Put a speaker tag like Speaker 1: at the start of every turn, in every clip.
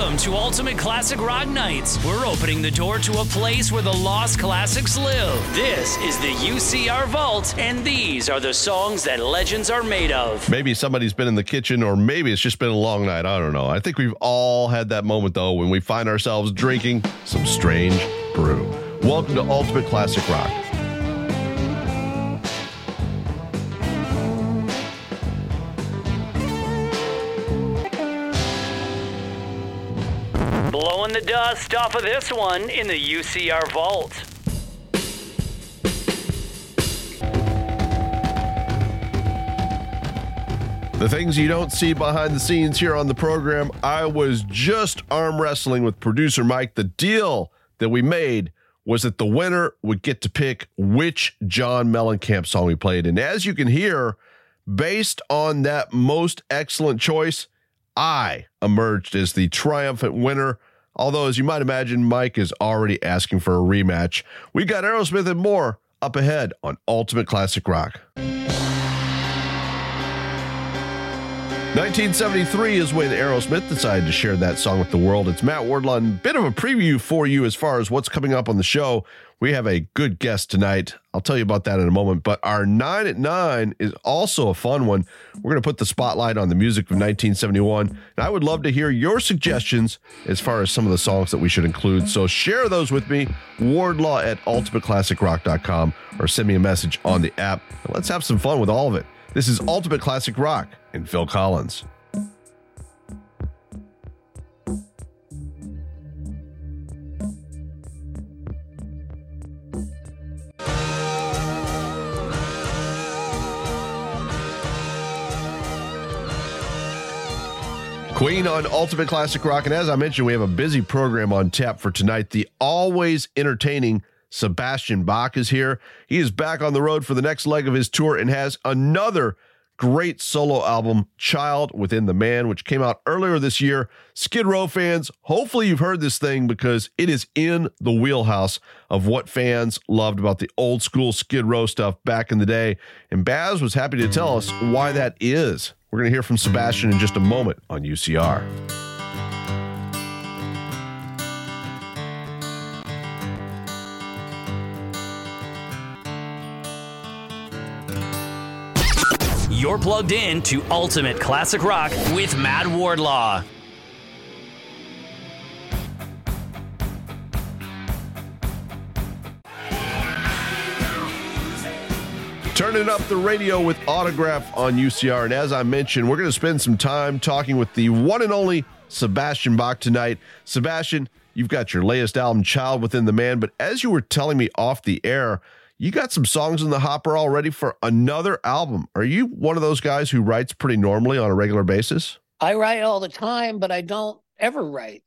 Speaker 1: Welcome to Ultimate Classic Rock Nights. We're opening the door to a place where the lost classics live. This is the UCR Vault, and these are the songs that legends are made of.
Speaker 2: Maybe somebody's been in the kitchen, or maybe it's just been a long night. I don't know. I think we've all had that moment, though, when we find ourselves drinking some strange brew. Welcome to Ultimate Classic Rock.
Speaker 1: Blowing the dust off of this one in the UCR Vault.
Speaker 2: The things you don't see behind the scenes here on the program, I was just arm wrestling with producer Mike. The deal that we made was that the winner would get to pick which John Mellencamp song we played. And as you can hear, based on that most excellent choice, I emerged as the triumphant winner. Although, as you might imagine, Mike is already asking for a rematch. We got Aerosmith and more up ahead on Ultimate Classic Rock. 1973 is when Aerosmith decided to share that song with the world. It's Matt Wardlaw, and a bit of a preview for you as far as what's coming up on the show. We have a good guest tonight. I'll tell you about that in a moment, but our 9 at 9 is also a fun one. We're going to put the spotlight on the music of 1971, and I would love to hear your suggestions as far as some of the songs that we should include. So share those with me, Wardlaw at ultimateclassicrock.com, or send me a message on the app. And let's have some fun with all of it. This is Ultimate Classic Rock and Phil Collins. Queen on Ultimate Classic Rock. And as I mentioned, we have a busy program on tap for tonight. The always entertaining Sebastian Bach is here. He is back on the road for the next leg of his tour and has another great solo album, Child Within the Man, which came out earlier this year. Skid Row fans, hopefully you've heard this thing because it is in the wheelhouse of what fans loved about the old school Skid Row stuff back in the day. And Baz was happy to tell us why that is. We're going to hear from Sebastian in just a moment on UCR.
Speaker 1: You're plugged in to Ultimate Classic Rock with Matt Wardlaw.
Speaker 2: Turning up the radio with Autograph on UCR. And as I mentioned, we're going to spend some time talking with the one and only Sebastian Bach tonight. Sebastian, you've got your latest album, Child Within the Man. But as you were telling me off the air, you got some songs in the hopper already for another album. Are you one of those guys who writes pretty normally on a regular basis?
Speaker 3: I write all the time, but I don't ever write.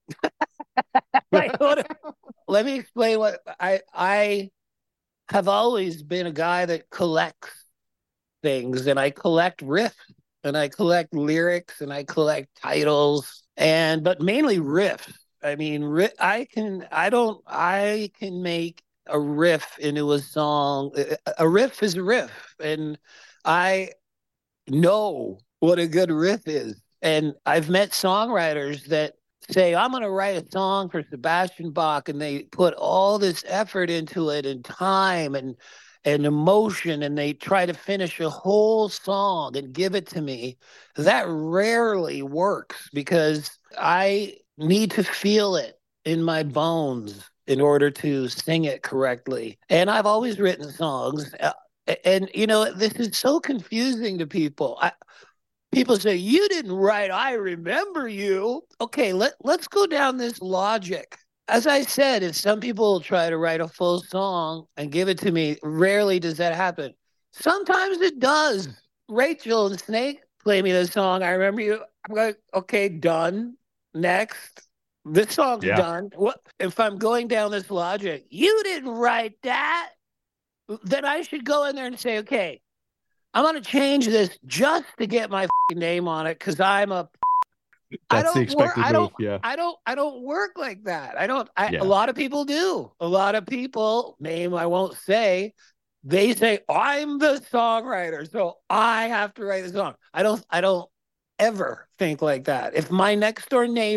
Speaker 3: Let me explain what I have always been a guy that collects things, and I collect riffs, and I collect lyrics, and I collect titles, but mainly riffs. I mean, I can make a riff into a song. A riff is a riff, and I know what a good riff is. And I've met songwriters that say, I'm going to write a song for Sebastian Bach, and they put all this effort into it and time and emotion, and they try to finish a whole song and give it to me. That rarely works because I need to feel it in my bones in order to sing it correctly. And I've always written songs. And, you know, this is so confusing to people. People say, you didn't write I Remember You. Okay, let's go down this logic. As I said, if some people try to write a full song and give it to me, rarely does that happen. Sometimes it does. Rachel and Snake play me the song, I Remember You. I'm like, okay, done. Next. This song's done. What if I'm going down this logic? You didn't write that. Then I should go in there and say, okay, I'm going to change this just to get my name on it because I'm a.
Speaker 4: That's the expected move. Yeah.
Speaker 3: I don't work like that. A lot of people do. A lot of people, name I won't say, they say I'm the songwriter, so I have to write the song. I don't ever think like that. If my next door neighbor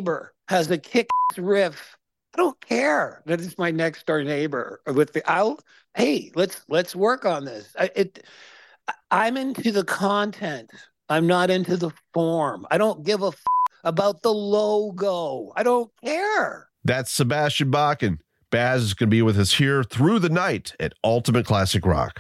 Speaker 3: has a kick-ass riff, I don't care that it's my next door neighbor with the, hey, let's work on this. I'm into the content. I'm not into the form. I don't give a about the logo. I don't care.
Speaker 2: That's Sebastian Bach, and Baz is going to be with us here through the night at Ultimate Classic Rock.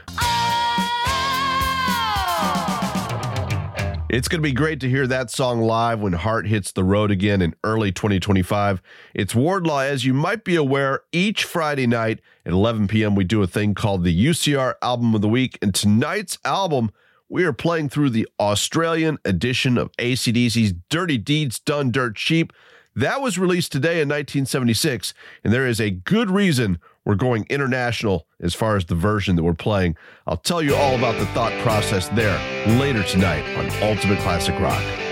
Speaker 2: It's going to be great to hear that song live when Heart hits the road again in early 2025. It's Wardlaw. As you might be aware, each Friday night at 11 p.m. we do a thing called the UCR Album of the Week, and tonight's album, we are playing through the Australian edition of AC/DC's Dirty Deeds Done Dirt Cheap. That was released today in 1976, and there is a good reason we're going international as far as the version that we're playing. I'll tell you all about the thought process there later tonight on Ultimate Classic Rock.